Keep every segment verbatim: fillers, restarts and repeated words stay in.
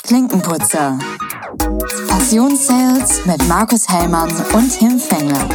Klinkenputzer. Passionssales mit Markus Hellmann und Tim Fengler.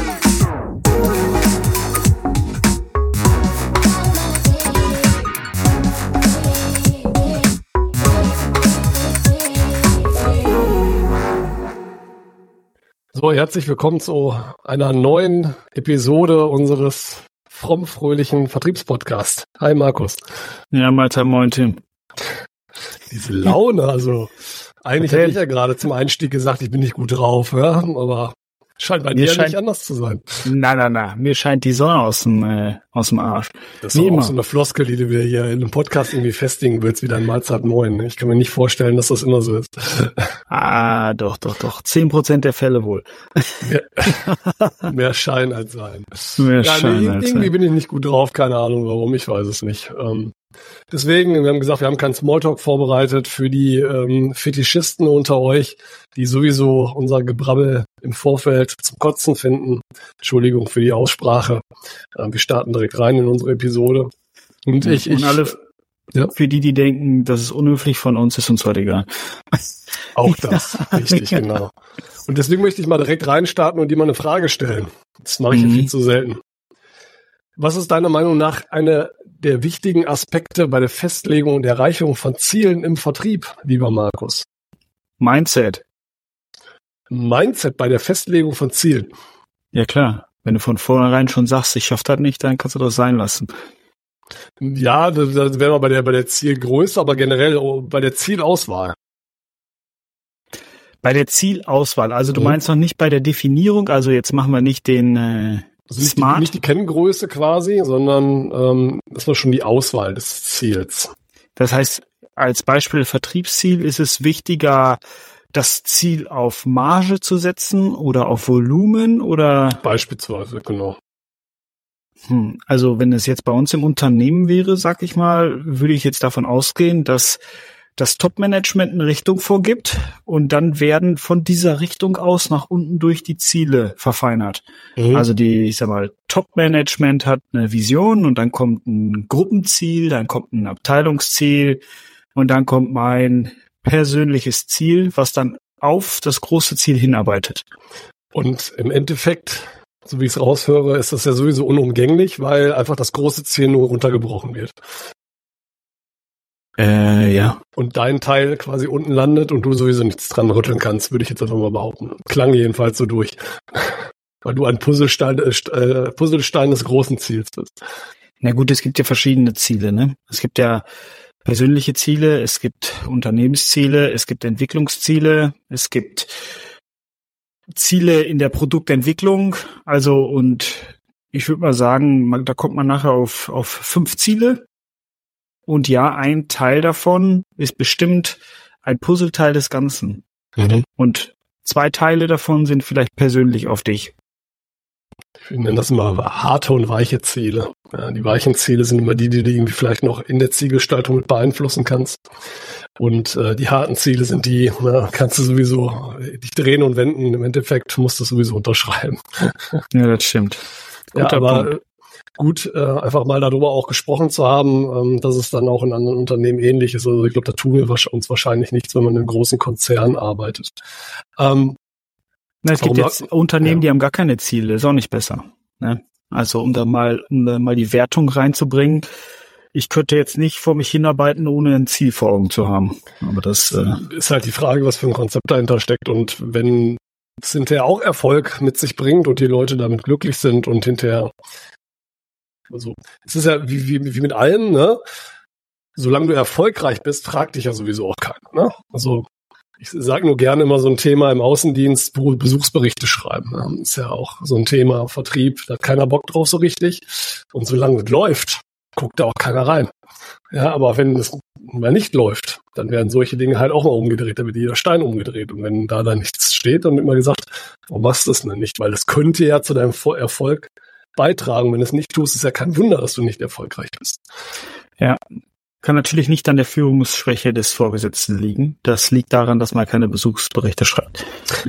So, herzlich willkommen zu einer neuen Episode unseres fromm-fröhlichen Vertriebspodcasts. Hi Markus. Ja, Mahlzeit, moin Tim. Diese Laune, also eigentlich hätte ich ja gerade zum Einstieg gesagt, ich bin nicht gut drauf, ja, aber scheint bei mir scheint, nicht anders zu sein. Nein, nein, nein, mir scheint die Sonne aus dem, äh, aus dem Arsch. Das ist auch so eine Floskel, die du wieder hier in einem Podcast irgendwie festigen willst, wieder ein Mahlzeit moin. Ich kann mir nicht vorstellen, dass das immer so ist. Ah, doch, doch, doch. Zehn Prozent der Fälle wohl. Mehr, mehr Schein als Sein. Mehr ja, Schein nee, als irgendwie Sein. bin ich nicht gut drauf, keine Ahnung warum, ich weiß es nicht. Ähm, deswegen, wir haben gesagt, wir haben keinen Smalltalk vorbereitet für die ähm, Fetischisten unter euch, die sowieso unser Gebrabbel im Vorfeld zum Kotzen finden. Entschuldigung für die Aussprache. Ähm, wir starten direkt rein in unsere Episode. Und ich, Und ich alle, ja. für die, die denken, das ist unhöflich von uns, ist uns heute egal. Auch das, richtig, genau. Und deswegen möchte ich mal direkt reinstarten und dir mal eine Frage stellen. Das mache ich Mhm. ja viel zu selten. Was ist deiner Meinung nach eine der wichtigen Aspekte bei der Festlegung und Erreichung von Zielen im Vertrieb, lieber Markus? Mindset. Mindset bei der Festlegung von Zielen. Ja klar. Wenn du von vornherein schon sagst, ich schaff das nicht, dann kannst du das sein lassen. Ja, das, das wäre mal bei der, bei der Zielgröße, aber generell bei der Zielauswahl. Bei der Zielauswahl, also du Mhm. meinst noch nicht bei der Definierung, also jetzt machen wir nicht den äh, Also nicht, Smart. die, nicht die Kenngröße quasi, sondern ähm, das war schon die Auswahl des Ziels. Das heißt, als Beispiel Vertriebsziel ist es wichtiger, das Ziel auf Marge zu setzen oder auf Volumen oder, Beispielsweise, genau. hm, also wenn es jetzt bei uns im Unternehmen wäre, sag ich mal, würde ich jetzt davon ausgehen, dass das Top-Management eine Richtung vorgibt und dann werden von dieser Richtung aus nach unten durch die Ziele verfeinert. Mhm. Also die, ich sag mal, Top-Management hat eine Vision und dann kommt ein Gruppenziel, dann kommt ein Abteilungsziel und dann kommt mein persönliches Ziel, was dann auf das große Ziel hinarbeitet. Und im Endeffekt, so wie ich es raushöre, ist das ja sowieso unumgänglich, weil einfach das große Ziel nur runtergebrochen wird. Äh, ja. Und dein Teil quasi unten landet und du sowieso nichts dran rütteln kannst, würde ich jetzt einfach mal behaupten. Klang jedenfalls so durch. Weil du ein Puzzlestein, äh, Puzzlestein des großen Ziels bist. Na gut, es gibt ja verschiedene Ziele, ne? Es gibt ja persönliche Ziele, es gibt Unternehmensziele, es gibt Entwicklungsziele, es gibt Ziele in der Produktentwicklung. Also, und ich würde mal sagen, man, da kommt man nachher auf, auf fünf Ziele. Und ja, ein Teil davon ist bestimmt ein Puzzleteil des Ganzen. Mhm. Und zwei Teile davon sind vielleicht persönlich auf dich. Ich nenne das immer harte und weiche Ziele. Ja, die weichen Ziele sind immer die, die du irgendwie vielleicht noch in der Zielgestaltung mit beeinflussen kannst. Und äh, die harten Ziele sind die, na, kannst du sowieso dich drehen und wenden. Im Endeffekt musst du sowieso unterschreiben. Ja, das stimmt. Ja, Guter aber Punkt. gut, äh, einfach mal darüber auch gesprochen zu haben, ähm, dass es dann auch in anderen Unternehmen ähnlich ist. Also ich glaube, da tun wir uns wahrscheinlich nichts, wenn man in einem großen Konzern arbeitet. Ähm, Na, es gibt warum- jetzt Unternehmen, ja. die haben gar keine Ziele, ist auch nicht besser. Ne? Also um da mal, um da mal die Wertung reinzubringen, ich könnte jetzt nicht vor mich hinarbeiten, ohne ein Ziel vor Augen zu haben. Aber das äh, ist halt die Frage, was für ein Konzept dahinter steckt. Und wenn es hinterher auch Erfolg mit sich bringt und die Leute damit glücklich sind und hinterher, also es ist ja wie, wie, wie mit allem, ne? Solange du erfolgreich bist, fragt dich ja sowieso auch keiner. Ne? Also ich sage nur gerne immer so ein Thema im Außendienst, wo Besuchsberichte schreiben. Ne? Ist ja auch so ein Thema Vertrieb, da hat keiner Bock drauf so richtig. Und solange es läuft, guckt da auch keiner rein. Ja, aber wenn es mal nicht läuft, dann werden solche Dinge halt auch mal umgedreht, da wird jeder Stein umgedreht. Und wenn da dann nichts steht, dann wird immer gesagt, warum machst du das denn nicht? Weil das könnte ja zu deinem Erfolg beitragen. Wenn du es nicht tust, ist ja kein Wunder, dass du nicht erfolgreich bist. ja, kann natürlich nicht an der Führungsschwäche des Vorgesetzten liegen. Das liegt daran, dass man keine Besuchsberichte schreibt.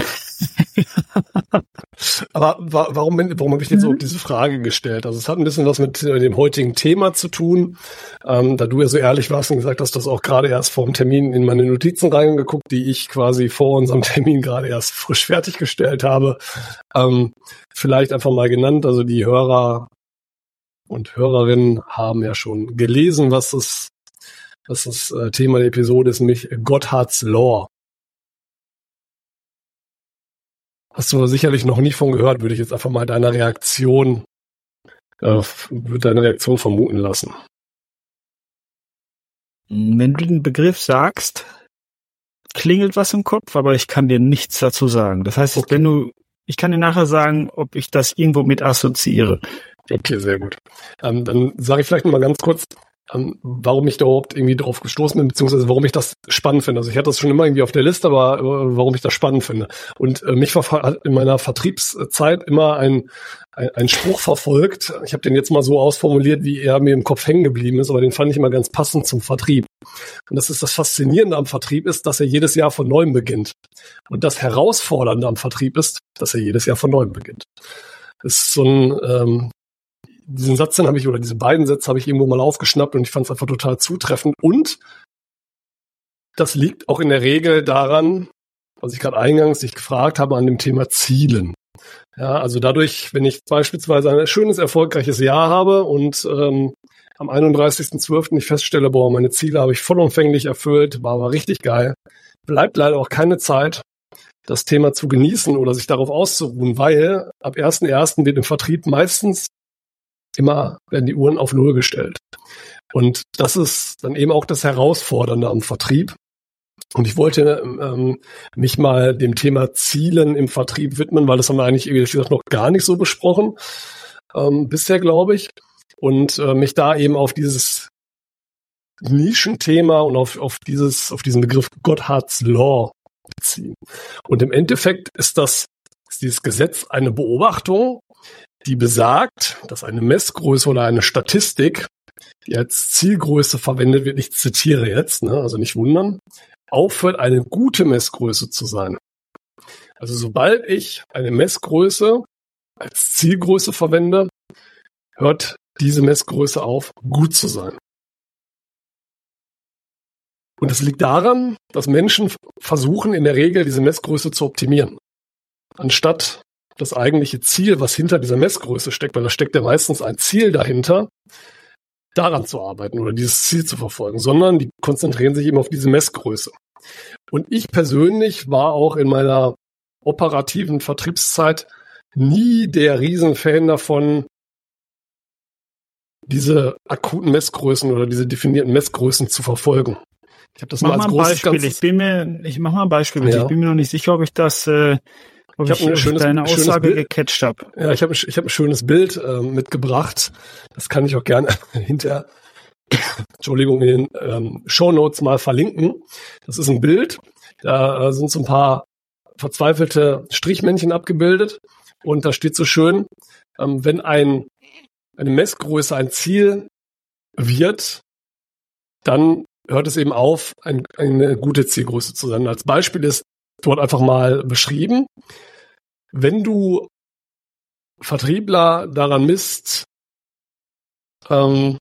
Aber wa- warum, bin- warum habe ich jetzt Mhm. auch diese Frage gestellt? Also es hat ein bisschen was mit äh, dem heutigen Thema zu tun. Ähm, da du ja so ehrlich warst und gesagt hast, dass auch gerade erst vor dem Termin in meine Notizen reingeguckt, die ich quasi vor unserem Termin gerade erst frisch fertiggestellt habe. Ähm, vielleicht einfach mal genannt. Also die Hörer und Hörerinnen haben ja schon gelesen, was das, was das äh, Thema der Episode ist, nämlich Gotthard's Law. Hast du sicherlich noch nie von gehört, würde ich jetzt einfach mal deiner Reaktion, äh, würde deine Reaktion vermuten lassen. Wenn du den Begriff sagst, klingelt was im Kopf, aber ich kann dir nichts dazu sagen. Das heißt, Okay. wenn du, ich kann dir nachher sagen, ob ich das irgendwo mit assoziiere. Okay, sehr gut. Ähm, dann sage ich vielleicht noch mal ganz kurz, ähm, warum ich da überhaupt irgendwie drauf gestoßen bin, beziehungsweise warum ich das spannend finde. Also ich hatte das schon immer irgendwie auf der Liste, aber äh, warum ich das spannend finde. Und äh, mich verfa- hat in meiner Vertriebszeit immer ein, ein, ein Spruch verfolgt. Ich habe den jetzt mal so ausformuliert, wie er mir im Kopf hängen geblieben ist, aber den fand ich immer ganz passend zum Vertrieb. Und das ist das Faszinierende am Vertrieb ist, dass er jedes Jahr von neuem beginnt. Und das Herausfordernde am Vertrieb ist, dass er jedes Jahr von neuem beginnt. Das ist so ein ähm, diesen Satz, den habe ich, oder diese beiden Sätze habe ich irgendwo mal aufgeschnappt und ich fand es einfach total zutreffend. Und das liegt auch in der Regel daran, was ich gerade eingangs dich gefragt habe, an dem Thema Zielen. Ja, also dadurch, wenn ich beispielsweise ein schönes, erfolgreiches Jahr habe und ähm, am einunddreißigsten zwölften ich feststelle, boah, meine Ziele habe ich vollumfänglich erfüllt, war aber richtig geil, bleibt leider auch keine Zeit, das Thema zu genießen oder sich darauf auszuruhen, weil ab ersten ersten wird im Vertrieb meistens immer werden die Uhren auf Null gestellt. Und das ist dann eben auch das Herausfordernde am Vertrieb. Und ich wollte ähm, mich mal dem Thema Zielen im Vertrieb widmen, weil das haben wir eigentlich, wie gesagt, noch gar nicht so besprochen, ähm, bisher, glaube ich. Und äh, mich da eben auf dieses Nischenthema und auf, auf dieses, auf diesen Begriff Gotthard's Law beziehen. Und im Endeffekt ist das, ist dieses Gesetz eine Beobachtung, die besagt, dass eine Messgröße oder eine Statistik, die als Zielgröße verwendet wird, ich zitiere jetzt, ne, also nicht wundern, aufhört, eine gute Messgröße zu sein. Also sobald ich eine Messgröße als Zielgröße verwende, hört diese Messgröße auf, gut zu sein. Und es liegt daran, dass Menschen versuchen, in der Regel diese Messgröße zu optimieren, anstatt das eigentliche Ziel, was hinter dieser Messgröße steckt, weil da steckt ja meistens ein Ziel dahinter, daran zu arbeiten oder dieses Ziel zu verfolgen, sondern die konzentrieren sich eben auf diese Messgröße. Und ich persönlich war auch in meiner operativen Vertriebszeit nie der Riesenfan davon, diese akuten Messgrößen oder diese definierten Messgrößen zu verfolgen. Ich habe das Mach mal mal als ein großes Beispiel. Ganzes. Ich bin mir, ich mach mal ein Beispiel. Ja. Ich bin mir noch nicht sicher, ob ich das, äh, ob Ich hab ich, ein ob schönes- ich deine schönes Aussage Bild. gecatcht habe. Ja, ich habe ich hab ein schönes Bild äh, mitgebracht. Das kann ich auch gerne hinterher, Entschuldigung, in den ähm, Shownotes mal verlinken. Das ist ein Bild. Da äh, sind so ein paar verzweifelte Strichmännchen abgebildet. Und da steht so schön, ähm, wenn ein, eine Messgröße ein Ziel wird, dann hört es eben auf, ein, eine gute Zielgröße zu sein. Als Beispiel ist dort einfach mal beschrieben, wenn du Vertriebler daran misst, ähm,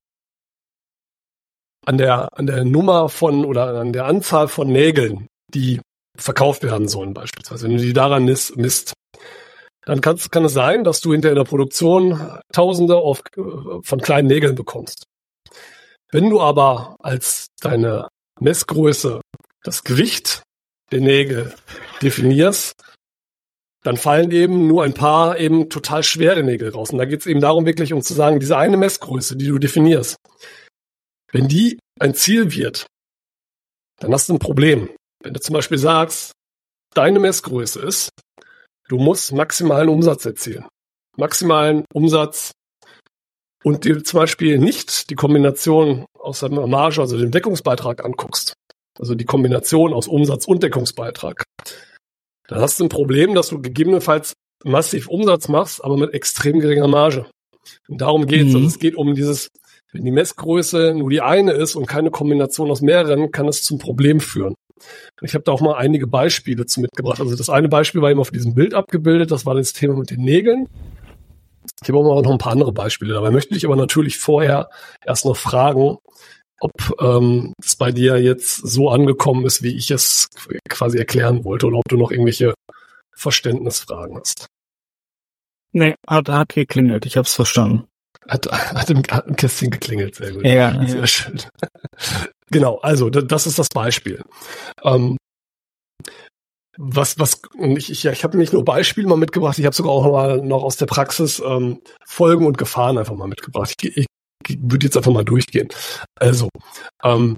an der, an der Nummer von oder an der Anzahl von Nägeln, die verkauft werden sollen beispielsweise, wenn du die daran misst, misst dann kann, kann es sein, dass du hinter in der Produktion Tausende auf, von kleinen Nägeln bekommst. Wenn du aber als deine Messgröße das Gewicht der Nägel definierst, dann fallen eben nur ein paar eben total schwere Nägel raus. Und da geht es eben darum, wirklich um zu sagen, diese eine Messgröße, die du definierst, wenn die ein Ziel wird, dann hast du ein Problem. Wenn du zum Beispiel sagst, deine Messgröße ist, du musst maximalen Umsatz erzielen. Maximalen Umsatz und dir zum Beispiel nicht die Kombination aus der Marge, also den Deckungsbeitrag anguckst. Also die Kombination aus Umsatz und Deckungsbeitrag. Dann hast du ein Problem, dass du gegebenenfalls massiv Umsatz machst, aber mit extrem geringer Marge. Und darum geht es. Mhm. Also es geht um dieses, wenn die Messgröße nur die eine ist und keine Kombination aus mehreren, kann es zum Problem führen. Ich habe da auch mal einige Beispiele zu mitgebracht. Also das eine Beispiel war eben auf diesem Bild abgebildet, das war das Thema mit den Nägeln. Ich habe auch noch ein paar andere Beispiele. Dabei möchte ich aber natürlich vorher erst noch fragen, ob ähm, es bei dir jetzt so angekommen ist, wie ich es quasi erklären wollte, oder ob du noch irgendwelche Verständnisfragen hast. Nee, hat, hat geklingelt, ich hab's verstanden. Hat, hat, im, hat im Kästchen geklingelt, sehr gut. Ja, sehr ja. schön. Genau, also das ist das Beispiel. Ähm, was, was, und ich, ich, ja, ich habe nicht nur Beispiele mal mitgebracht, ich habe sogar auch mal noch aus der Praxis ähm, Folgen und Gefahren einfach mal mitgebracht. Ich, ich, ich würde jetzt einfach mal durchgehen. Also, ähm,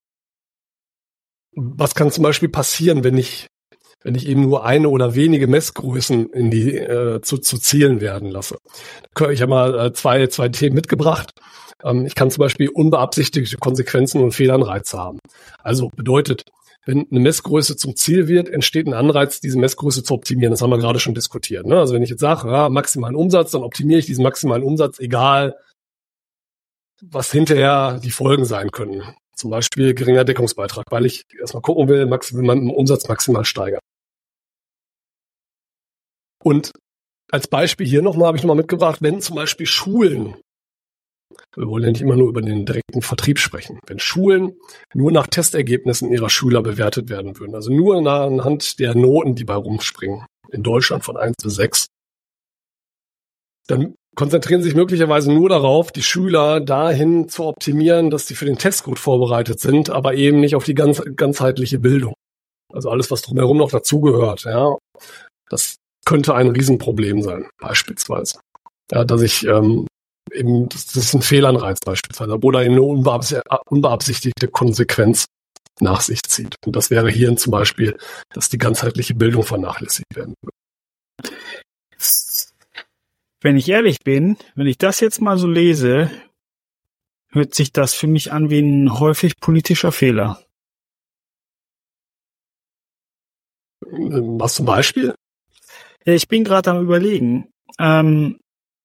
was kann zum Beispiel passieren, wenn ich wenn ich eben nur eine oder wenige Messgrößen in die äh, zu, zu Zielen werden lasse? Ich habe mal äh, zwei, zwei Themen mitgebracht. Ähm, ich kann zum Beispiel unbeabsichtigte Konsequenzen und Fehlanreize haben. Also bedeutet, wenn eine Messgröße zum Ziel wird, entsteht ein Anreiz, diese Messgröße zu optimieren. Das haben wir gerade schon diskutiert. Ne? Also wenn ich jetzt sage, ja, maximalen Umsatz, dann optimiere ich diesen maximalen Umsatz, egal was hinterher die Folgen sein können. Zum Beispiel geringer Deckungsbeitrag, weil ich erstmal gucken will, will meinen Umsatz maximal steigern. Und als Beispiel hier nochmal habe ich nochmal mitgebracht, wenn zum Beispiel Schulen, wir wollen ja nicht immer nur über den direkten Vertrieb sprechen, wenn Schulen nur nach Testergebnissen ihrer Schüler bewertet werden würden, also nur anhand der Noten, die bei rumspringen, in Deutschland von eins bis sechs, dann konzentrieren sich möglicherweise nur darauf, die Schüler dahin zu optimieren, dass sie für den Test gut vorbereitet sind, aber eben nicht auf die ganz, ganzheitliche Bildung. Also alles, was drumherum noch dazugehört, ja, das könnte ein Riesenproblem sein, beispielsweise. Ja, dass ich ähm, eben, das, das ist ein Fehlanreiz beispielsweise, oder eine unbeabs- unbeabsichtigte Konsequenz nach sich zieht. Und das wäre hier zum Beispiel, dass die ganzheitliche Bildung vernachlässigt werden würde. Wenn ich ehrlich bin, wenn ich das jetzt mal so lese, hört sich das für mich an wie ein häufig politischer Fehler. Was zum Beispiel? Ja, ich bin gerade am Überlegen. Ähm,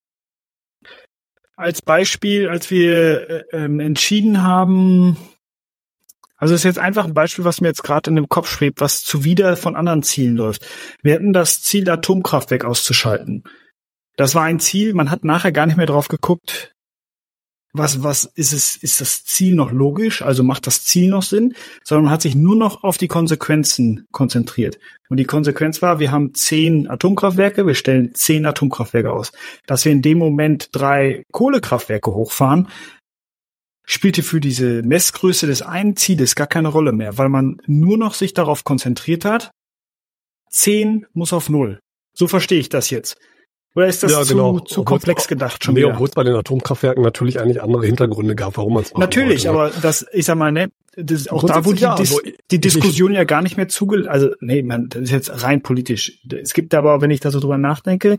als Beispiel, als wir äh, ähm, entschieden haben, also das ist jetzt einfach ein Beispiel, was mir jetzt gerade in dem Kopf schwebt, was zuwider von anderen Zielen läuft. Wir hatten das Ziel, Atomkraftwerk auszuschalten. Das war ein Ziel, man hat nachher gar nicht mehr drauf geguckt, was, was ist es, ist das Ziel noch logisch, also macht das Ziel noch Sinn, sondern man hat sich nur noch auf die Konsequenzen konzentriert. Und die Konsequenz war, wir haben zehn Atomkraftwerke, wir stellen zehn Atomkraftwerke aus. Dass wir in dem Moment drei Kohlekraftwerke hochfahren, spielte für diese Messgröße des einen Zieles gar keine Rolle mehr, weil man nur noch sich darauf konzentriert hat, zehn muss auf null. So verstehe ich das jetzt. Oder ist das ja, zu, genau. zu komplex gedacht schon nee, wieder? Obwohl es bei den Atomkraftwerken natürlich eigentlich andere Hintergründe gab, warum man es macht. Natürlich, wollte, aber das, ich sag mal, ne, das, auch da wurde die, ja, Dis, also, die Diskussion ich, ja gar nicht mehr zugelassen. Also, nee, man, das ist jetzt rein politisch. Es gibt aber, wenn ich da so drüber nachdenke,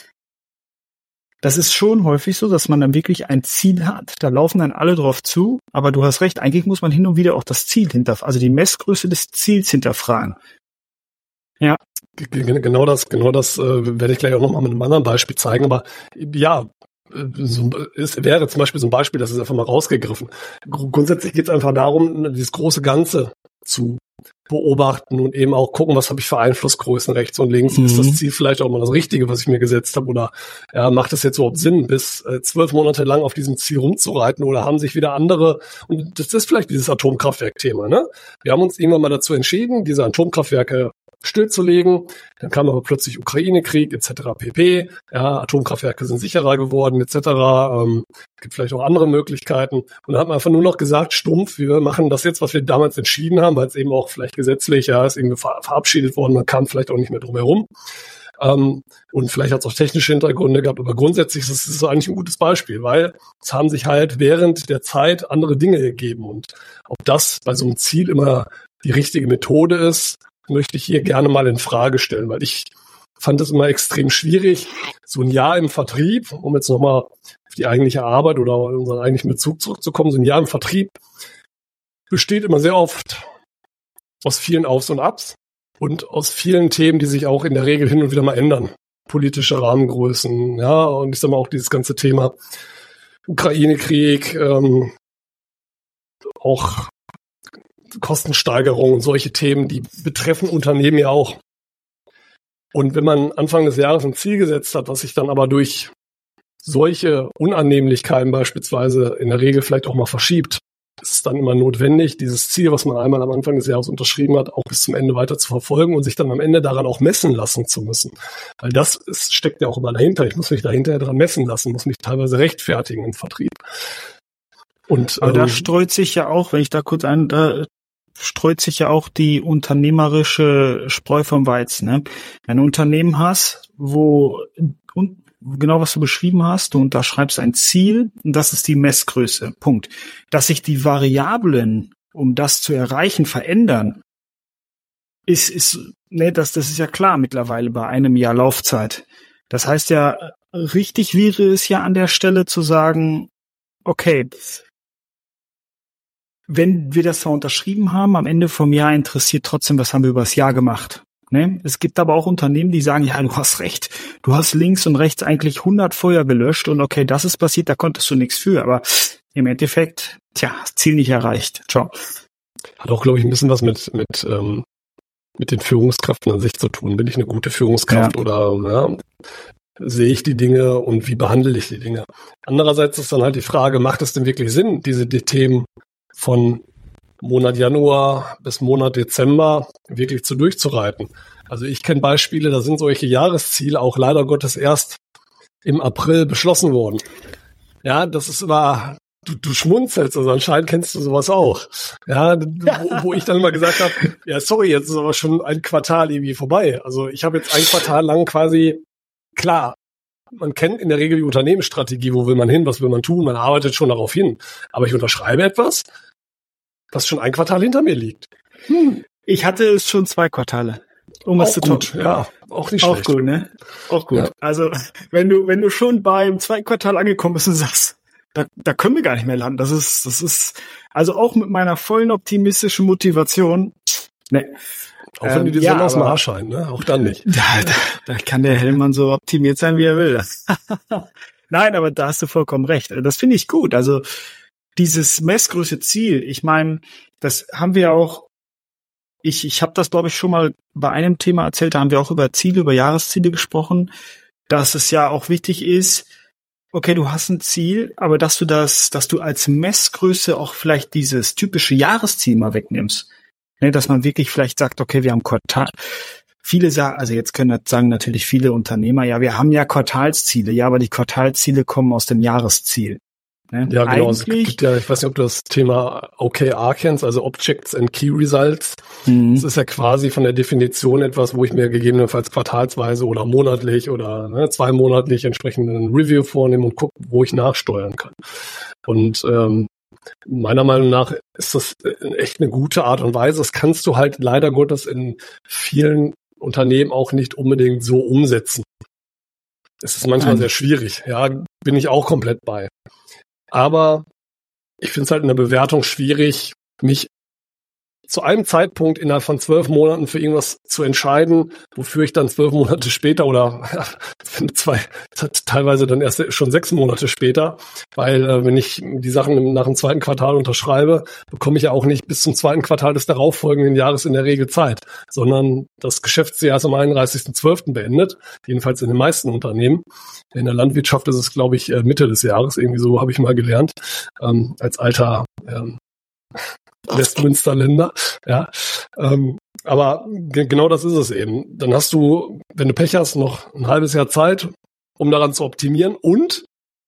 das ist schon häufig so, dass man dann wirklich ein Ziel hat. Da laufen dann alle drauf zu, aber du hast recht, eigentlich muss man hin und wieder auch das Ziel hinterfragen, also die Messgröße des Ziels hinterfragen. Ja. Genau das, genau das äh, werde ich gleich auch nochmal mit einem anderen Beispiel zeigen. Aber ja, so, es wäre zum Beispiel so ein Beispiel, das ist einfach mal rausgegriffen. Grundsätzlich geht es einfach darum, dieses große Ganze zu beobachten und eben auch gucken, was habe ich für Einflussgrößen rechts und links. Mhm. Ist das Ziel vielleicht auch mal das Richtige, was ich mir gesetzt habe? Oder ja, macht es jetzt überhaupt Sinn, bis äh, zwölf Monate lang auf diesem Ziel rumzureiten? Oder haben sich wieder andere, und das ist vielleicht dieses Atomkraftwerk-Thema, ne? Wir haben uns irgendwann mal dazu entschieden, diese Atomkraftwerke stillzulegen. Dann kam aber plötzlich Ukraine-Krieg et cetera pp. Ja, Atomkraftwerke sind sicherer geworden et cetera. Ähm, gibt vielleicht auch andere Möglichkeiten. Und dann hat man einfach nur noch gesagt, stumpf, wir machen das jetzt, was wir damals entschieden haben, weil es eben auch vielleicht gesetzlich, ja, ist irgendwie ver- verabschiedet worden, man kam vielleicht auch nicht mehr drum herum. Ähm, und vielleicht hat es auch technische Hintergründe gehabt, aber grundsätzlich ist es ist eigentlich ein gutes Beispiel, weil es haben sich halt während der Zeit andere Dinge ergeben. Und ob das bei so einem Ziel immer die richtige Methode ist, möchte ich hier gerne mal in Frage stellen, weil ich fand es immer extrem schwierig, so ein Jahr im Vertrieb, um jetzt nochmal auf die eigentliche Arbeit oder unseren eigentlichen Bezug zurückzukommen, so ein Jahr im Vertrieb besteht immer sehr oft aus vielen Aufs und Abs und aus vielen Themen, die sich auch in der Regel hin und wieder mal ändern. Politische Rahmengrößen, ja, und ich sag mal auch dieses ganze Thema Ukraine-Krieg, ähm, auch Kostensteigerung und solche Themen, die betreffen Unternehmen ja auch. Und wenn man Anfang des Jahres ein Ziel gesetzt hat, was sich dann aber durch solche Unannehmlichkeiten beispielsweise in der Regel vielleicht auch mal verschiebt, ist es dann immer notwendig, dieses Ziel, was man einmal am Anfang des Jahres unterschrieben hat, auch bis zum Ende weiter zu verfolgen und sich dann am Ende daran auch messen lassen zu müssen. Weil das ist, steckt ja auch immer dahinter. Ich muss mich dahinter dran messen lassen, muss mich teilweise rechtfertigen im Vertrieb. Und, Aber ähm, da streut sich ja auch, wenn ich da kurz ein, da streut sich ja auch die unternehmerische Spreu vom Weizen. Ne? Wenn du ein Unternehmen hast, wo und genau was du beschrieben hast, du unterschreibst ein Ziel und das ist die Messgröße. Punkt. Dass sich die Variablen, um das zu erreichen, verändern, ist, ist, ne, das, das ist ja klar mittlerweile bei einem Jahr Laufzeit. Das heißt ja, richtig wäre es ja an der Stelle zu sagen, okay, wenn wir das zwar unterschrieben haben, am Ende vom Jahr interessiert trotzdem, was haben wir übers Jahr gemacht. Ne? Es gibt aber auch Unternehmen, die sagen, ja, du hast recht, du hast links und rechts eigentlich hundert Feuer gelöscht und okay, das ist passiert, da konntest du nichts für, aber im Endeffekt, tja, Ziel nicht erreicht. Ciao. Hat auch, glaube ich, ein bisschen was mit mit ähm, mit den Führungskräften an sich zu tun. Bin ich eine gute Führungskraft Ja. oder ja, sehe ich die Dinge und wie behandle ich die Dinge? Andererseits ist dann halt die Frage, macht es denn wirklich Sinn, diese die Themen von Monat Januar bis Monat Dezember wirklich zu durchzureiten? Also ich kenne Beispiele, da sind solche Jahresziele auch leider Gottes erst im April beschlossen worden. Ja, das ist immer, du, du schmunzelst, also anscheinend kennst du sowas auch. Ja, wo, wo ich dann immer gesagt habe, ja sorry, jetzt ist aber schon ein Quartal irgendwie vorbei. Also ich habe jetzt ein Quartal lang quasi, klar, man kennt in der Regel die Unternehmensstrategie, wo will man hin, was will man tun, man arbeitet schon darauf hin. Aber ich unterschreibe etwas, das schon ein Quartal hinter mir liegt. Hm. Ich hatte es schon zwei Quartale, um es zu gut, tun. Ja, auch nicht Auch schlecht. gut, ne? Auch gut. Ja. Also, wenn du, wenn du schon beim zweiten Quartal angekommen bist und sagst, da, da können wir gar nicht mehr landen. Das ist, das ist, also auch mit meiner vollen optimistischen Motivation, ne. Auch wenn ähm, die die ja, Sonne aus dem aber- Arsch scheint, ne? Auch dann nicht. Da, da, da kann der Hellmann so optimiert sein, wie er will. Nein, aber da hast du vollkommen recht. Das finde ich gut. Also dieses Messgröße Ziel, ich meine, das haben wir auch, ich, ich habe das, glaube ich, schon mal bei einem Thema erzählt, da haben wir auch über Ziele, über Jahresziele gesprochen, dass es ja auch wichtig ist, okay, du hast ein Ziel, aber dass du das, dass du als Messgröße auch vielleicht dieses typische Jahresziel mal wegnimmst. Ne, dass man wirklich vielleicht sagt, okay, wir haben Quartal. Viele sagen, also jetzt können das sagen natürlich viele Unternehmer, ja, wir haben ja Quartalsziele, ja, aber die Quartalsziele kommen aus dem Jahresziel. Ne? Ja, genau. Es Eigentlich, gibt ja, ich weiß nicht, ob du das Thema O K R kennst, also Objects and Key Results. Mhm. Das ist ja quasi von der Definition etwas, wo ich mir gegebenenfalls quartalsweise oder monatlich oder ne, zweimonatlich entsprechend ein Review vornehme und gucke, wo ich nachsteuern kann. Und ähm, meiner Meinung nach ist das echt eine gute Art und Weise. Das kannst du halt leider Gottes in vielen Unternehmen auch nicht unbedingt so umsetzen. Es ist manchmal Nein. sehr schwierig. Ja, bin ich auch komplett bei. Aber ich finde es halt in der Bewertung schwierig, mich zu einem Zeitpunkt innerhalb von zwölf Monaten für irgendwas zu entscheiden, wofür ich dann zwölf Monate später oder zwei, teilweise dann erst schon sechs Monate später, weil äh, wenn ich die Sachen nach dem zweiten Quartal unterschreibe, bekomme ich ja auch nicht bis zum zweiten Quartal des darauffolgenden Jahres in der Regel Zeit, sondern das Geschäftsjahr ist am einunddreißigsten zwölften beendet, jedenfalls in den meisten Unternehmen. In der Landwirtschaft ist es, glaube ich, Mitte des Jahres, irgendwie so habe ich mal gelernt, ähm, als alter ähm, Westmünsterländer, ja. Ähm, aber ge- genau das ist es eben. Dann hast du, wenn du Pech hast, noch ein halbes Jahr Zeit, um daran zu optimieren. Und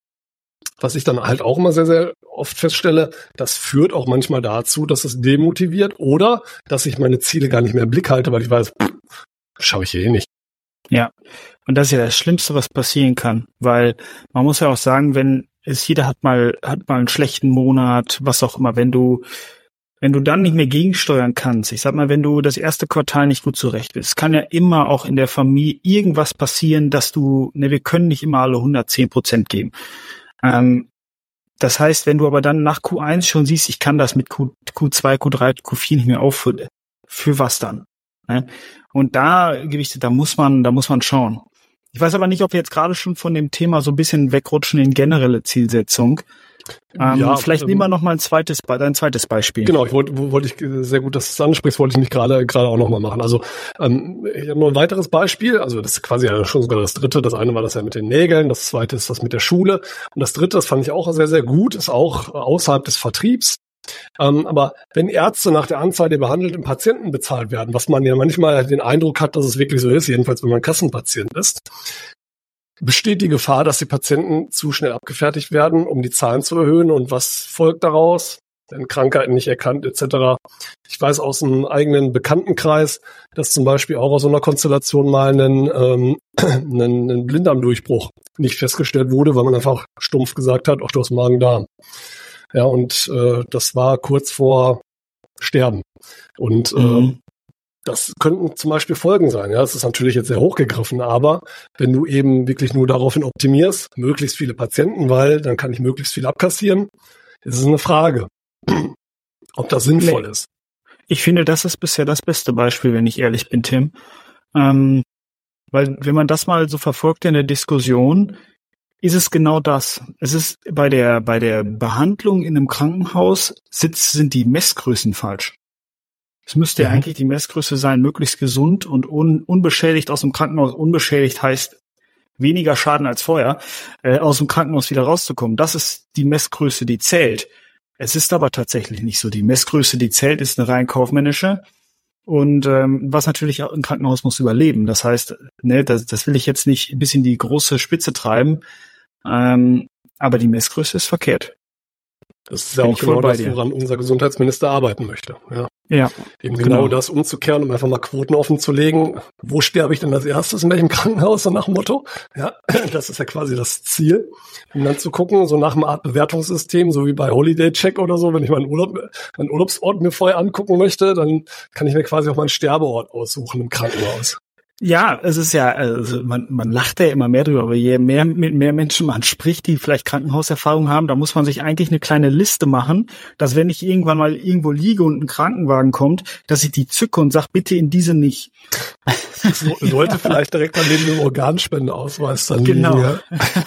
was ich dann halt auch immer sehr, sehr oft feststelle, das führt auch manchmal dazu, dass es demotiviert oder dass ich meine Ziele gar nicht mehr im Blick halte, weil ich weiß, pff, schaue ich hier eh nicht. Ja, und das ist ja das Schlimmste, was passieren kann, weil man muss ja auch sagen, wenn es jeder hat mal hat mal einen schlechten Monat, was auch immer, wenn du wenn du dann nicht mehr gegensteuern kannst, ich sag mal, wenn du das erste Quartal nicht gut zurecht bist, kann ja immer auch in der Familie irgendwas passieren, dass du, ne, wir können nicht immer alle hundertzehn Prozent geben. Ähm, das heißt, wenn du aber dann nach Q eins schon siehst, ich kann das mit Q, Q2, Q drei, Q vier nicht mehr auffüllen, für was dann? Ne? Und da, Gewichte, da muss man, da muss man schauen. Ich weiß aber nicht, ob wir jetzt gerade schon von dem Thema so ein bisschen wegrutschen in generelle Zielsetzung. Ähm, ja, vielleicht ähm, nehmen wir noch mal ein zweites, dein zweites Beispiel. Genau, ich wollte, wollte ich sehr gut, dass du es ansprichst, wollte ich mich gerade gerade auch nochmal machen. Also ähm, ich habe noch ein weiteres Beispiel, also das ist quasi ja schon sogar das dritte. Das eine war das ja mit den Nägeln, das zweite ist das mit der Schule und das dritte, das fand ich auch sehr, sehr gut, ist auch außerhalb des Vertriebs. Ähm, aber wenn Ärzte nach der Anzahl der behandelten Patienten bezahlt werden, was man ja manchmal den Eindruck hat, dass es wirklich so ist, jedenfalls wenn man Kassenpatient ist, besteht die Gefahr, dass die Patienten zu schnell abgefertigt werden, um die Zahlen zu erhöhen. Und was folgt daraus? Wenn Krankheiten nicht erkannt et cetera. Ich weiß aus einem eigenen Bekanntenkreis, dass zum Beispiel auch aus so einer Konstellation mal einen, ähm, einen, einen Blinddarmdurchbruch nicht festgestellt wurde, weil man einfach stumpf gesagt hat, ach, du hast Magen-Darm. Ja, und äh, das war kurz vor Sterben. Und Mhm. äh, das könnten zum Beispiel Folgen sein. Ja, das ist natürlich jetzt sehr hochgegriffen, aber wenn du eben wirklich nur daraufhin optimierst, möglichst viele Patienten, weil dann kann ich möglichst viel abkassieren, ist es eine Frage, ob das sinnvoll Nee. ist. Ich finde, das ist bisher das beste Beispiel, wenn ich ehrlich bin, Tim. Ähm, weil wenn man das mal so verfolgt in der Diskussion, ist es genau das. Es ist bei der bei der Behandlung in einem Krankenhaus sitzt, sind die Messgrößen falsch. Es müsste ja Mhm. eigentlich die Messgröße sein, möglichst gesund und un, unbeschädigt aus dem Krankenhaus. Unbeschädigt heißt weniger Schaden als vorher, äh, aus dem Krankenhaus wieder rauszukommen. Das ist die Messgröße, die zählt. Es ist aber tatsächlich nicht so. Die Messgröße, die zählt, ist eine rein kaufmännische. Und ähm, was natürlich auch ein Krankenhaus muss überleben. Das heißt, ne, das, das will ich jetzt nicht bis in die große Spitze treiben, ähm, aber die Messgröße ist verkehrt. Das ist ja Bin auch ich voll genau bei das, dir. woran unser Gesundheitsminister arbeiten möchte. Ja. Ja, Eben genau, Genau. das umzukehren, um einfach mal Quoten offen zu legen. Wo sterbe ich denn als erstes, in welchem Krankenhaus, so nach dem Motto? Ja, das ist ja quasi das Ziel. Um dann zu gucken, so nach einem Art Bewertungssystem, so wie bei Holiday Check oder so, wenn ich meinen Urlaub, meinen Urlaubsort mir vorher angucken möchte, dann kann ich mir quasi auch meinen Sterbeort aussuchen im Krankenhaus. Ja, es ist ja, also man, man lacht ja immer mehr drüber, aber je mehr mit mehr Menschen man spricht, die vielleicht Krankenhauserfahrung haben, da muss man sich eigentlich eine kleine Liste machen, dass wenn ich irgendwann mal irgendwo liege und ein Krankenwagen kommt, dass ich die zücke und sage, bitte in diese nicht. So, sollte vielleicht direkt mal neben dem Organspendeausweis dann Genau. liegen.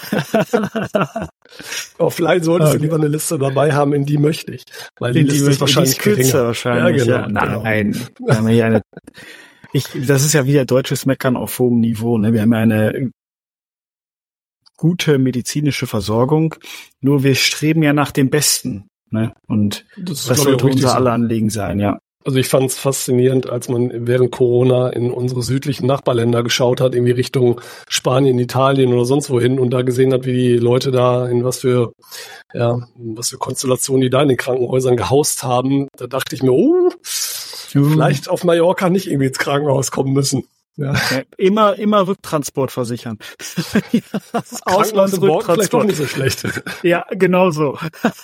Ja. Aber vielleicht solltest du lieber eine Liste dabei haben, in die möchte ich. Weil die In die Liste ist wahrscheinlich die ist kürzer geringer. wahrscheinlich. Ja, Ja, genau, genau. Nein, wir haben hier eine, ich, das ist ja wieder deutsches Meckern auf hohem Niveau. Ne? Wir haben ja eine gute medizinische Versorgung, nur wir streben ja nach dem Besten. Ne? Und Das ist, das glaube ich, sollte auch richtig unser so. aller Anliegen sein, ja. Also ich fand es faszinierend, als man während Corona in unsere südlichen Nachbarländer geschaut hat, irgendwie Richtung Spanien, Italien oder sonst wohin und da gesehen hat, wie die Leute da in was für, ja, was für Konstellationen die da in den Krankenhäusern gehaust haben. Da dachte ich mir, oh, vielleicht auf Mallorca nicht irgendwie ins Krankenhaus kommen müssen. Ja. Ja, immer, immer Rücktransport versichern. Krankenhaus in Borken vielleicht doch Auslandsrücktransport. nicht so schlecht. Ja, genau so.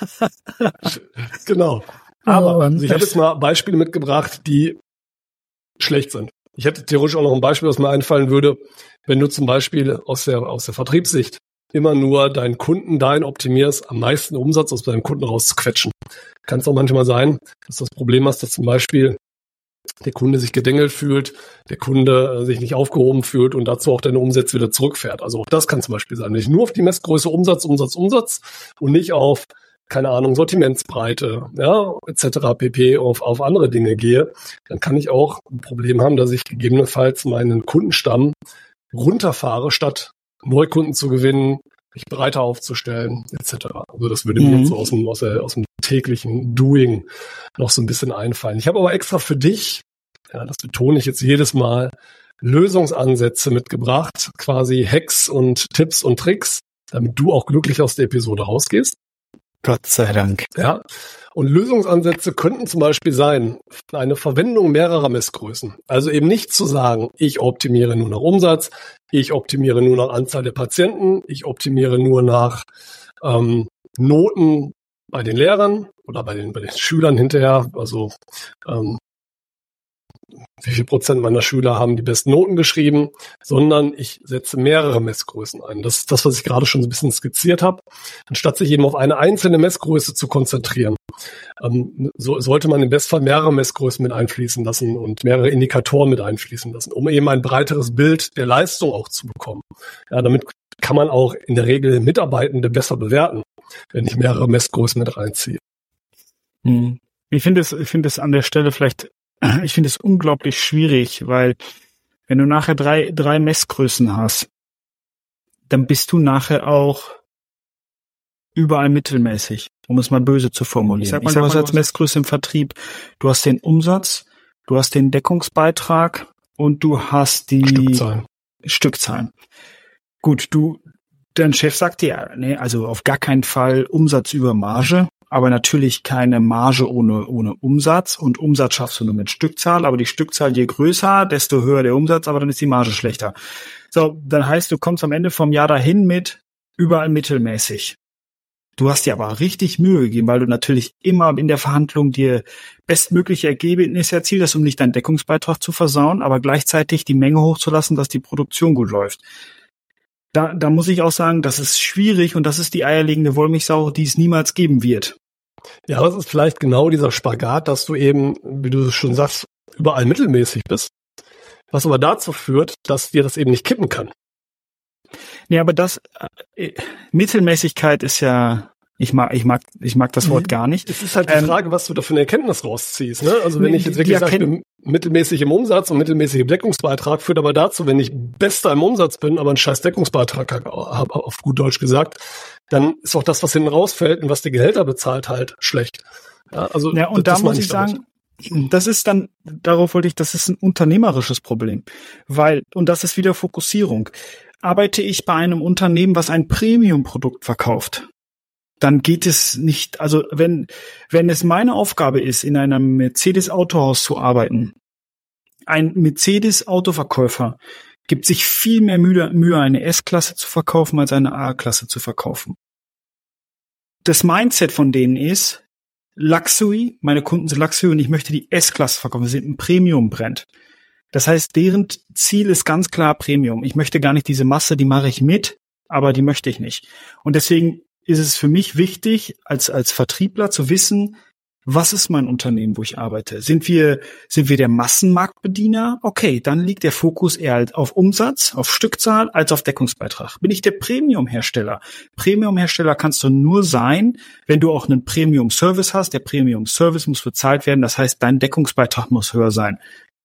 Genau. Aber Oh, also ich habe jetzt mal Beispiele mitgebracht, die schlecht sind. Ich hätte theoretisch auch noch ein Beispiel, was mir einfallen würde, wenn du zum Beispiel aus der, aus der Vertriebssicht immer nur deinen Kunden dahin optimierst, am meisten Umsatz aus deinem Kunden rauszuquetschen. Kann es auch manchmal sein, dass du das Problem hast, dass zum Beispiel der Kunde sich gedengelt fühlt, der Kunde äh, sich nicht aufgehoben fühlt und dazu auch deine Umsätze wieder zurückfährt. Also auch das kann zum Beispiel sein. Wenn ich nur auf die Messgröße Umsatz, Umsatz, Umsatz und nicht auf, keine Ahnung, Sortimentsbreite, ja, et cetera pp. auf, auf andere Dinge gehe, dann kann ich auch ein Problem haben, dass ich gegebenenfalls meinen Kundenstamm runterfahre, statt Neukunden zu gewinnen, mich breiter aufzustellen, et cetera. Also das würde mir Mhm. jetzt so aus dem, aus, der, aus dem täglichen Doing noch so ein bisschen einfallen. Ich habe aber extra für dich, ja, das betone ich jetzt jedes Mal, Lösungsansätze mitgebracht, quasi Hacks und Tipps und Tricks, damit du auch glücklich aus der Episode rausgehst. Gott sei Dank. Ja. Und Lösungsansätze könnten zum Beispiel sein, eine Verwendung mehrerer Messgrößen. Also eben nicht zu sagen, ich optimiere nur nach Umsatz, ich optimiere nur nach Anzahl der Patienten, ich optimiere nur nach ähm, Noten bei den Lehrern oder bei den, bei den Schülern hinterher. Also ähm, wie viel Prozent meiner Schüler haben die besten Noten geschrieben, sondern ich setze mehrere Messgrößen ein. Das ist das, was ich gerade schon so ein bisschen skizziert habe. Anstatt sich eben auf eine einzelne Messgröße zu konzentrieren, ähm, so sollte man im Bestfall mehrere Messgrößen mit einfließen lassen und mehrere Indikatoren mit einfließen lassen, um eben ein breiteres Bild der Leistung auch zu bekommen. Ja, damit kann man auch in der Regel Mitarbeitende besser bewerten, wenn ich mehrere Messgrößen mit reinziehe. Hm. Ich finde es, ich finde es an der Stelle vielleicht, ich finde es unglaublich schwierig, weil wenn du nachher drei, drei Messgrößen hast, dann bist du nachher auch überall mittelmäßig, um es mal böse zu formulieren. Ich sag mal, ich sag was als Messgröße im Vertrieb. Du hast den Umsatz, du hast den Deckungsbeitrag und du hast die Stückzahlen. Stückzahlen. Gut, du, dein Chef sagt dir, nee, also auf gar keinen Fall Umsatz über Marge, aber natürlich keine Marge ohne, ohne Umsatz, und Umsatz schaffst du nur mit Stückzahl, aber die Stückzahl je größer, desto höher der Umsatz, aber dann ist die Marge schlechter. So, dann heißt, du kommst am Ende vom Jahr dahin mit überall mittelmäßig. Du hast dir aber richtig Mühe gegeben, weil du natürlich immer in der Verhandlung dir bestmögliche Ergebnisse erzielt hast, um nicht deinen Deckungsbeitrag zu versauen, aber gleichzeitig die Menge hochzulassen, dass die Produktion gut läuft. Da, da muss ich auch sagen, das ist schwierig, und das ist die eierlegende Wollmilchsau, die es niemals geben wird. Ja, das ist vielleicht genau dieser Spagat, dass du eben, wie du schon sagst, überall mittelmäßig bist, was aber dazu führt, dass dir das eben nicht kippen kann. Nee, aber das, äh, Mittelmäßigkeit ist ja, ich mag, ich mag, ich mag das Wort gar nicht. Es ist halt die ähm, Frage, was du da für eine Erkenntnis rausziehst, ne? Also wenn ich jetzt wirklich sage, ich bin mittelmäßig im Umsatz und mittelmäßig im Deckungsbeitrag, führt aber dazu, wenn ich bester im Umsatz bin, aber einen scheiß Deckungsbeitrag habe, auf gut Deutsch gesagt, dann ist auch das, was hinten rausfällt und was die Gehälter bezahlt, halt schlecht. Ja, also, ja, und da muss ich sagen, das ist dann, darauf wollte ich, das ist ein unternehmerisches Problem, weil, und das ist wieder Fokussierung. Arbeite ich bei einem Unternehmen, was ein Premium-Produkt verkauft, dann geht es nicht, also wenn, wenn es meine Aufgabe ist, in einem Mercedes-Autohaus zu arbeiten, ein Mercedes-Autoverkäufer gibt sich viel mehr Mühe, Mühe, eine S-Klasse zu verkaufen, als eine A-Klasse zu verkaufen. Das Mindset von denen ist Luxury, meine Kunden sind Luxury und ich möchte die S-Klasse verkaufen, wir sind ein Premium-Brand. Das heißt, deren Ziel ist ganz klar Premium. Ich möchte gar nicht diese Masse, die mache ich mit, aber die möchte ich nicht. Und deswegen ist es für mich wichtig, als als Vertriebler zu wissen, was ist mein Unternehmen, wo ich arbeite? Sind wir sind wir der Massenmarktbediener? Okay, dann liegt der Fokus eher halt auf Umsatz, auf Stückzahl, als auf Deckungsbeitrag. Bin ich der Premium-Hersteller? Premium-Hersteller kannst du nur sein, wenn du auch einen Premium-Service hast. Der Premium-Service muss bezahlt werden, das heißt, dein Deckungsbeitrag muss höher sein.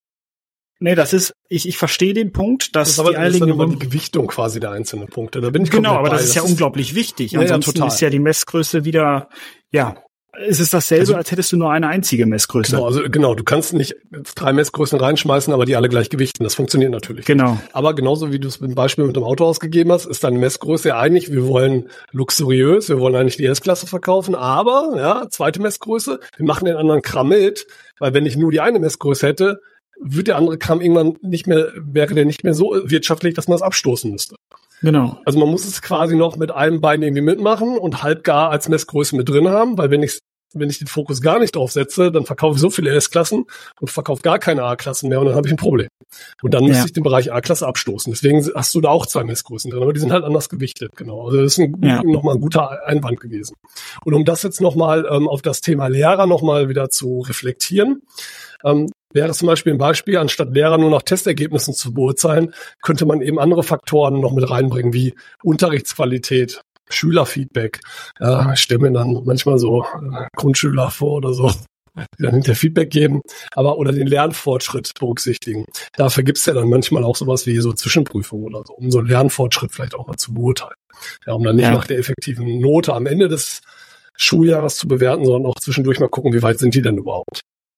Nee, das ist, ich, ich verstehe den Punkt, dass das ist aber, die eierlegende Wollmilchsau die Gewichtung quasi der einzelnen Punkte. Da bin ich genau, aber das bei. ist das ja ist unglaublich wichtig. Ja, ja, Ansonsten total. ist ja die Messgröße wieder, ja, es ist dasselbe, also, als hättest du nur eine einzige Messgröße. Genau, also genau, du kannst nicht drei Messgrößen reinschmeißen, aber die alle gleich gewichten. Das funktioniert natürlich. Genau. Nicht. Aber genauso wie du es mit dem Beispiel mit dem Auto ausgegeben hast, ist deine Messgröße ja eigentlich, wir wollen luxuriös, wir wollen eigentlich die S-Klasse verkaufen, aber, ja, zweite Messgröße, wir machen den anderen Kram mit, weil wenn ich nur die eine Messgröße hätte, wird der andere Kram irgendwann nicht mehr, wäre der nicht mehr so wirtschaftlich, dass man es abstoßen müsste. Genau. Also man muss es quasi noch mit einem Bein irgendwie mitmachen und halb gar als Messgröße mit drin haben, weil wenn ich wenn ich den Fokus gar nicht drauf setze, dann verkaufe ich so viele S-Klassen und verkaufe gar keine A-Klassen mehr und dann habe ich ein Problem. Und dann müsste ja. ich den Bereich A-Klasse abstoßen. Deswegen hast du da auch zwei Messgrößen drin, aber die sind halt anders gewichtet, genau. Also das ist ein, ja. nochmal ein guter Einwand gewesen. Und um das jetzt nochmal ähm, auf das Thema Lehrer nochmal wieder zu reflektieren, ähm, wäre zum Beispiel ein Beispiel, anstatt Lehrer nur nach Testergebnissen zu beurteilen, könnte man eben andere Faktoren noch mit reinbringen, wie Unterrichtsqualität, Schülerfeedback. Ja, ich stelle mir dann manchmal so äh, Grundschüler vor oder so, die dann hinterher Feedback geben, aber oder den Lernfortschritt berücksichtigen. Dafür gibt's ja dann manchmal auch sowas wie so Zwischenprüfungen oder so, um so einen Lernfortschritt vielleicht auch mal zu beurteilen. Ja, um dann nicht ja. nach der effektiven Note am Ende des Schuljahres zu bewerten, sondern auch zwischendurch mal gucken, wie weit sind die denn überhaupt.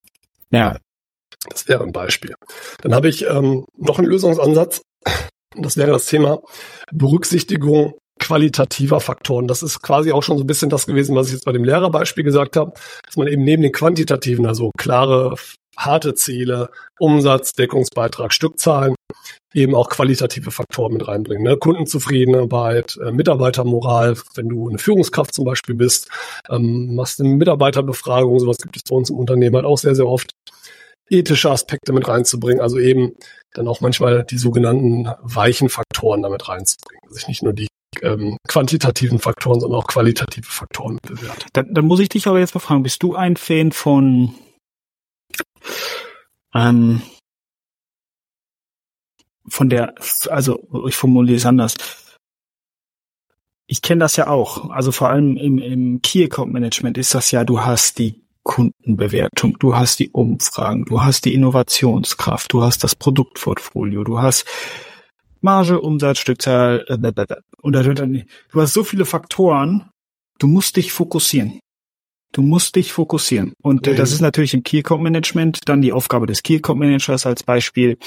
Ja. Das wäre ein Beispiel. Dann habe ich ähm, noch einen Lösungsansatz. Das wäre das Thema Berücksichtigung qualitativer Faktoren. Das ist quasi auch schon so ein bisschen das gewesen, was ich jetzt bei dem Lehrerbeispiel gesagt habe, dass man eben neben den quantitativen, also klare, harte Ziele, Umsatz, Deckungsbeitrag, Stückzahlen, eben auch qualitative Faktoren mit reinbringen. Ne? Kundenzufriedenheit, äh, Mitarbeitermoral, wenn du eine Führungskraft zum Beispiel bist, ähm, machst eine Mitarbeiterbefragung, sowas gibt es bei uns im Unternehmen halt auch sehr, sehr oft. Ethische Aspekte mit reinzubringen, also eben dann auch manchmal die sogenannten weichen Faktoren damit reinzubringen. Also ich nicht nur die ähm, quantitativen Faktoren, sondern auch qualitative Faktoren bewerten. Dann, dann muss ich dich aber jetzt mal fragen, bist du ein Fan von ähm, von der, also ich formuliere es anders, ich kenne das ja auch. Also vor allem im, im Key Account Management ist das ja, du hast die Kundenbewertung, du hast die Umfragen, du hast die Innovationskraft, du hast das Produktportfolio, du hast Marge, Umsatz, Stückzahl, äh, und du hast so viele Faktoren, du musst dich fokussieren. Du musst dich fokussieren. Und äh, das ist natürlich im Key Account Management dann die Aufgabe des Key Account Managers als Beispiel,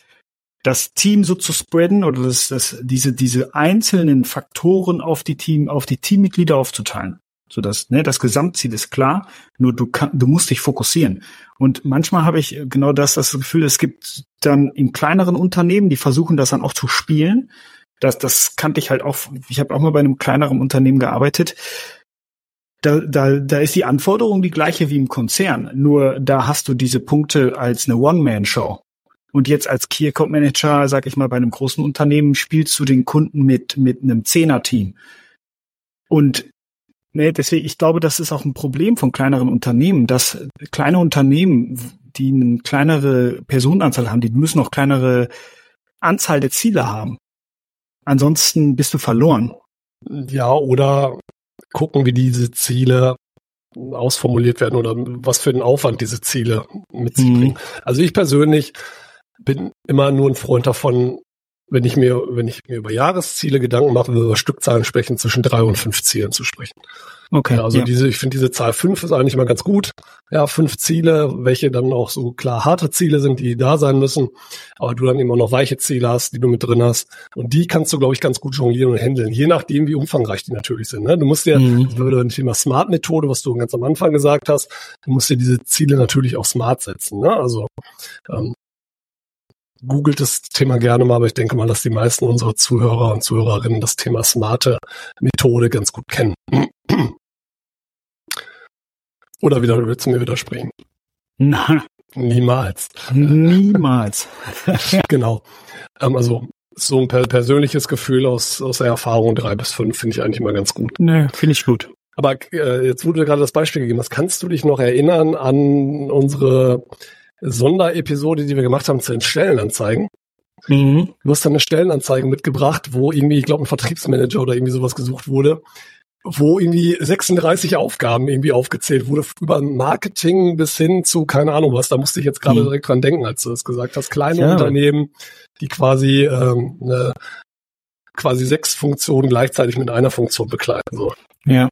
das Team so zu spreaden oder das, das, diese, diese einzelnen Faktoren auf die Team, auf die Teammitglieder aufzuteilen. So dass, ne, das Gesamtziel ist klar, nur du kann, du musst dich fokussieren. Und manchmal habe ich genau das, das Gefühl, es gibt dann in kleineren Unternehmen, die versuchen das dann auch zu spielen. Das, das kannte ich halt auch, ich habe auch mal bei einem kleineren Unternehmen gearbeitet. Da, da, da ist die Anforderung die gleiche wie im Konzern. Nur da hast du diese Punkte als eine One-Man-Show. Und jetzt als Key Account Manager, sag ich mal, bei einem großen Unternehmen spielst du den Kunden mit, mit einem Zehner-Team. Und nee, deswegen, ich glaube, das ist auch ein Problem von kleineren Unternehmen, dass kleine Unternehmen, die eine kleinere Personenanzahl haben, die müssen auch kleinere Anzahl der Ziele haben. Ansonsten bist du verloren. Ja, oder gucken, wie diese Ziele ausformuliert werden oder was für einen Aufwand diese Ziele mit sich bringen. Mhm. Also ich persönlich bin immer nur ein Freund davon, wenn ich mir, wenn ich mir über Jahresziele Gedanken mache, über Stückzahlen sprechen, zwischen drei und fünf Zielen zu sprechen. Okay. Ja, also ja. diese, ich finde diese Zahl fünf ist eigentlich mal ganz gut. Ja, fünf Ziele, welche dann auch so klar harte Ziele sind, die da sein müssen, aber du dann immer noch weiche Ziele hast, die du mit drin hast. Und die kannst du, glaube ich, ganz gut jonglieren und handeln, je nachdem, wie umfangreich die natürlich sind. Ne? Du musst dir, mhm. das war das Thema Smart-Methode, was du ganz am Anfang gesagt hast, du musst dir diese Ziele natürlich auch smart setzen. Ne? Also ähm, googelt das Thema gerne mal, aber ich denke mal, dass die meisten unserer Zuhörer und Zuhörerinnen das Thema smarte Methode ganz gut kennen. Oder wieder, willst du mir widersprechen? Nein. Niemals. Niemals. Genau. Ähm, also so ein per- persönliches Gefühl aus, aus der Erfahrung drei bis fünf finde ich eigentlich mal ganz gut. Nee, finde ich gut. Aber äh, jetzt wurde gerade das Beispiel gegeben. Was kannst du dich noch erinnern an unsere Sonderepisode, die wir gemacht haben zu den Stellenanzeigen? Mhm. Du hast dann eine Stellenanzeige mitgebracht, wo irgendwie, ich glaube, ein Vertriebsmanager oder irgendwie sowas gesucht wurde, wo irgendwie sechsunddreißig Aufgaben irgendwie aufgezählt wurde, über Marketing bis hin zu, keine Ahnung was, da musste ich jetzt gerade mhm. direkt dran denken, als du das gesagt hast, kleine ja. Unternehmen, die quasi ähm, eine, quasi sechs Funktionen gleichzeitig mit einer Funktion bekleiden. So. Ja.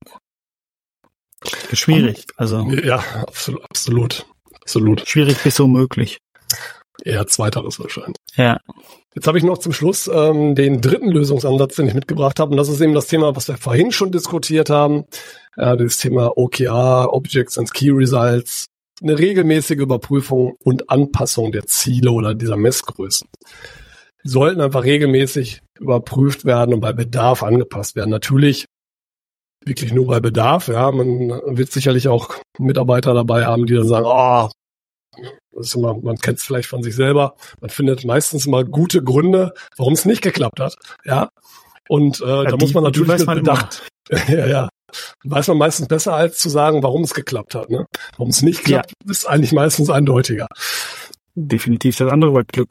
Schwierig, also. Ja, absolut, absolut, absolut. Schwierig bis unmöglich. Eher zweiteres wahrscheinlich. Ja. Jetzt habe ich noch zum Schluss ähm, den dritten Lösungsansatz, den ich mitgebracht habe. Und das ist eben das Thema, was wir vorhin schon diskutiert haben. Äh, das Thema O K R, Objects and Key Results. Eine regelmäßige Überprüfung und Anpassung der Ziele oder dieser Messgrößen. Die sollten einfach regelmäßig überprüft werden und bei Bedarf angepasst werden. Natürlich wirklich nur bei Bedarf. Ja, man wird sicherlich auch Mitarbeiter dabei haben, die dann sagen, oh, das ist immer, man kennt es vielleicht von sich selber. Man findet meistens mal gute Gründe, warum es nicht geklappt hat. Ja. Und äh, ja, da die, muss man natürlich mit man Bedacht. ja, ja. Weiß man meistens besser, als zu sagen, warum es geklappt hat. Ne? Warum es nicht klappt, ja. ist eigentlich meistens eindeutiger. Definitiv das andere war Glück.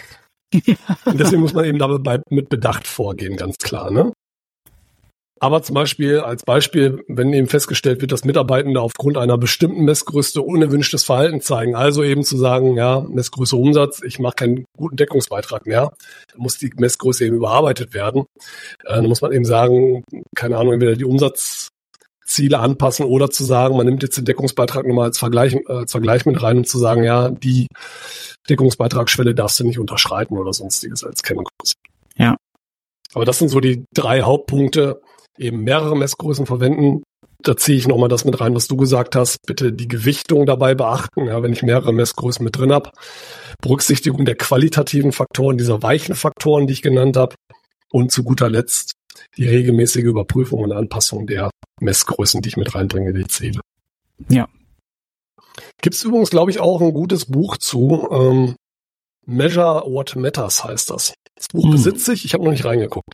Und deswegen muss man eben dabei mit Bedacht vorgehen, ganz klar. Ne? Aber zum Beispiel, als Beispiel, wenn eben festgestellt wird, dass Mitarbeitende aufgrund einer bestimmten Messgröße unerwünschtes Verhalten zeigen, also eben zu sagen, ja, Messgröße Umsatz, ich mache keinen guten Deckungsbeitrag mehr, dann muss die Messgröße eben überarbeitet werden. Äh, dann muss man eben sagen, keine Ahnung, entweder die Umsatzziele anpassen oder zu sagen, man nimmt jetzt den Deckungsbeitrag nochmal als Vergleich, äh, als Vergleich mit rein, um zu sagen, ja, die Deckungsbeitragsschwelle darfst du nicht unterschreiten oder sonstiges als Kenngröße. Ja. Aber das sind so die drei Hauptpunkte, eben mehrere Messgrößen verwenden. Da ziehe ich nochmal das mit rein, was du gesagt hast. Bitte die Gewichtung dabei beachten, ja, wenn ich mehrere Messgrößen mit drin habe. Berücksichtigung der qualitativen Faktoren, dieser weichen Faktoren, die ich genannt habe. Und zu guter Letzt die regelmäßige Überprüfung und Anpassung der Messgrößen, die ich mit reinbringe, die Ziele. Ja. Gibt es übrigens, glaube ich, auch ein gutes Buch zu. Ähm, Measure What Matters heißt das. Das Buch hm. besitze ich. Ich habe noch nicht reingeguckt.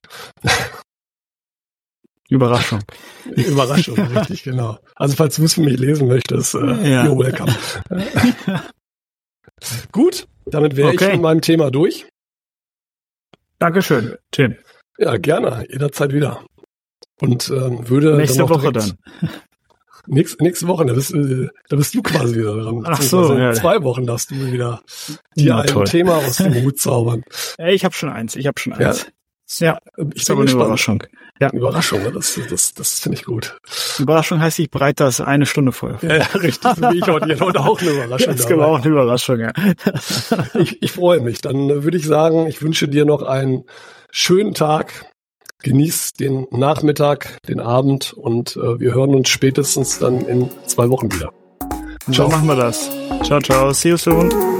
Überraschung. Überraschung, richtig, genau. Also falls du es für mich lesen möchtest, äh, ja. you're welcome. Gut, damit wäre okay. ich mit meinem Thema durch. Dankeschön, Tim. Ja, gerne, jederzeit wieder. Und ähm, würde nächste dann Woche dann. Nächste, nächste Woche, da bist, äh, da bist du quasi wieder dran. Ach so, in ja. zwei Wochen darfst du wieder dir Ja, ein toll. Thema aus dem Hut zaubern. Ey, ich habe schon eins, ich habe schon eins. Ja, Ich ist bin aber eine gespannt. Überraschung. Ja, Überraschung, ne? das, das, das finde ich gut. Überraschung heißt, ich bereite das eine Stunde vorher vor. Ja, ja, richtig, so wie ich heute, ich heute auch eine Überraschung. Das gibt auch eine Überraschung, ja. Ich, ich freue mich. Dann äh, würde ich sagen, ich wünsche dir noch einen schönen Tag. Genieß den Nachmittag, den Abend und äh, wir hören uns spätestens dann in zwei Wochen wieder. So machen wir das. Ciao, ciao. See you soon.